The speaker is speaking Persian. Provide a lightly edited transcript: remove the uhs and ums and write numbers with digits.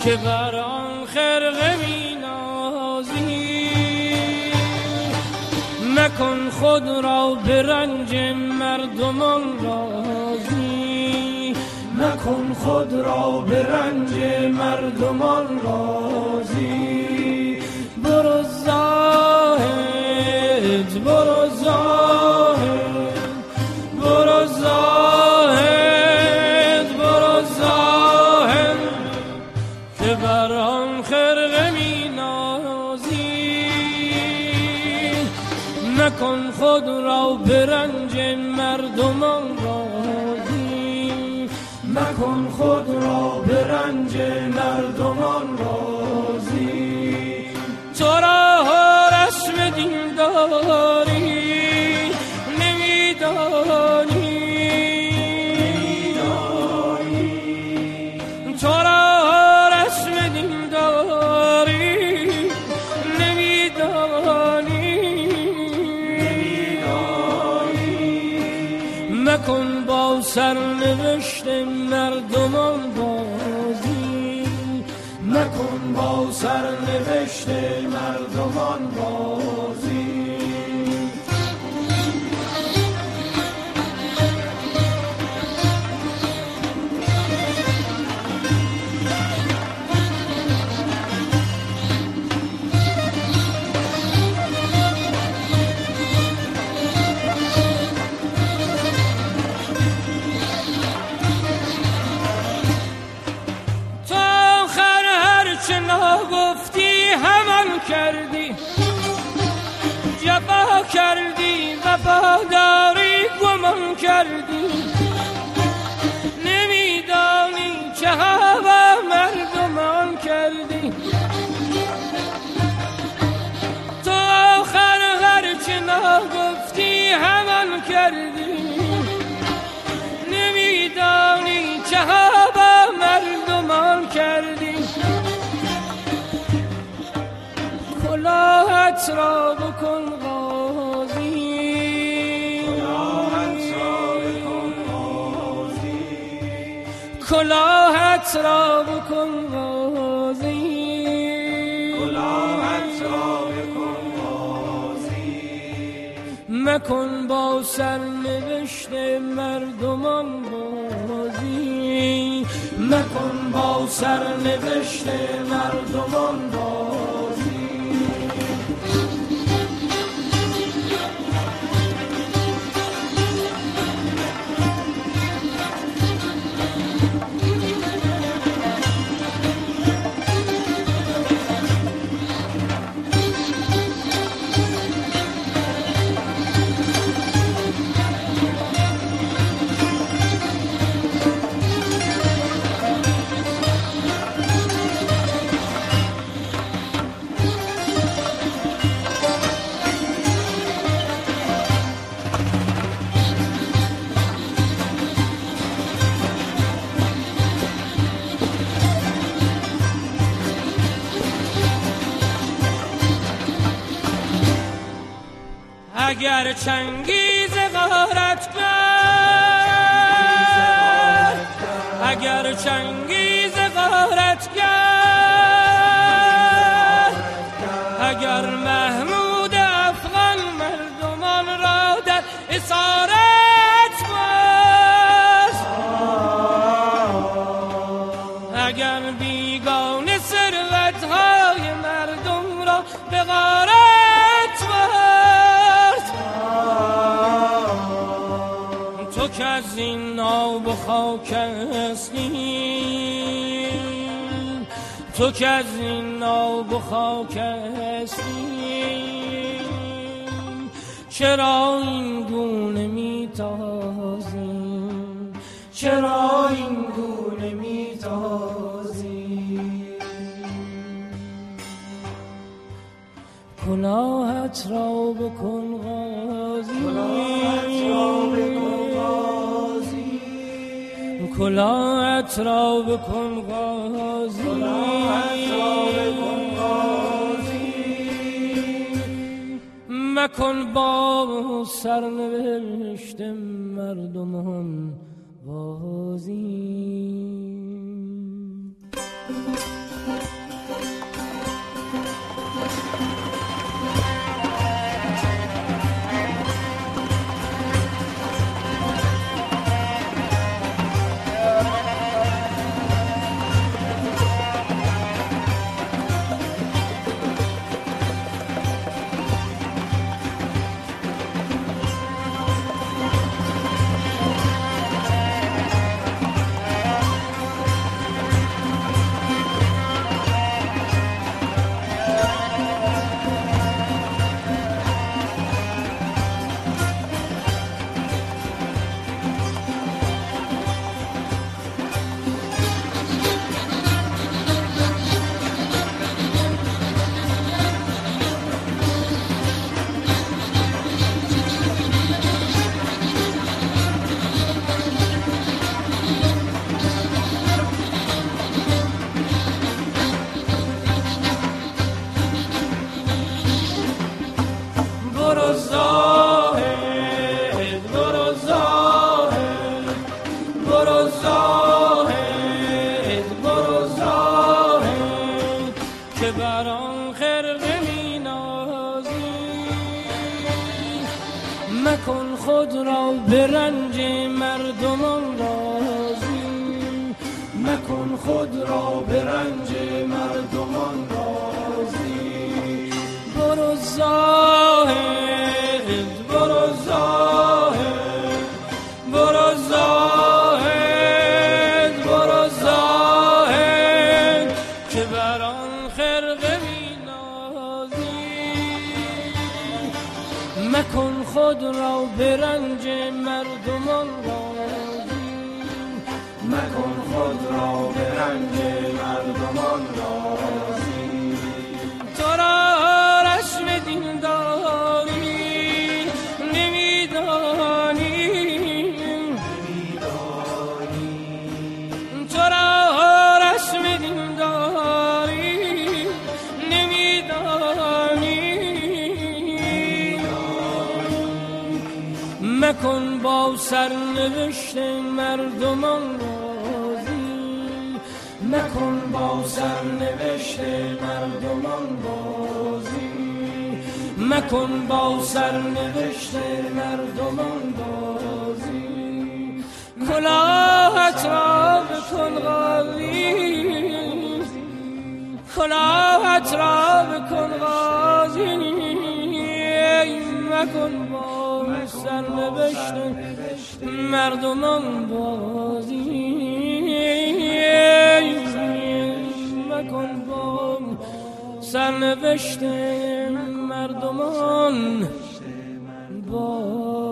که بر آن خرقه می نازی. مکن خود را به رنج مردمان راضی، مکن خود را به رنج مردمان راضی. برو زاهد، برو زاهد، برو زاهد، برو زاهد، که بر آن خرقه می نازی. مکن خود را به رنج مردمان راضی، مکن خود را به رنج مردمان راضی. تو را رسم دین داری نمیدانی، تو را رسم دین داری نمیدانی. مکن با سرنوشت مردمان بازی، مکن با سرنوشت مردمان بازی. گفتی همان کردی، جفا کردی، وفاداری گمان کردی. نمیدانی چه هوا مردمان کردی. تو آخر هرچه نگفتی همان کردی. نمیدانی چه هوا مردمان کردی. کلاهت را بکن غازی، کلاهت را بکن غازی، کلاهت را بکن غازی، کلاهت را بکن غازی. مکن با سرنوشت مردمان بازی، مکن با سرنوشت مردمان بازی. اگر چنگیز غارت کرد، اگر چنگیز غارت کرد، اگر محمود افغان مردمان را در اسارت برد، اگر بیگانه ثروت‌های مردم را به غارت که از این آب و خاک هستی، تو که از این آب و خاک هستی. چرا این گونه میتازی، چرا این گونه میتازی. کلاهت را بکن غازی، کلاهت را بکن غازی، کلاهت را بکن غازی، کلاهت را بکن غازی. مکن با سرنوشت مردمان بازی. بر آن خرقه می نازی. مکن خود را به رنج مردمان راضی، مکن خود را به رنج مردمان راضی. برو زاهد، برو زاهد، برو زاهد، برو زاهد که بر آن خرقه می نازی. مکن خود را به رنج مردمان راضی، مکن خود را به رنج مردمان راضی. تو را رسم دین داری نمیدانی، تو را رسم دین داری نمیدانی. مکن با سرنوشت مردمان راضی، مکن با سرنوشت مردمان راضی، مکن با سرنوشت مردمان راضی. کلاهت را بکن غازی، کلاهت را بکن غازی. مکن با سرنوشت مردمان بازی، مکن با سرنوشت مردمان بازی.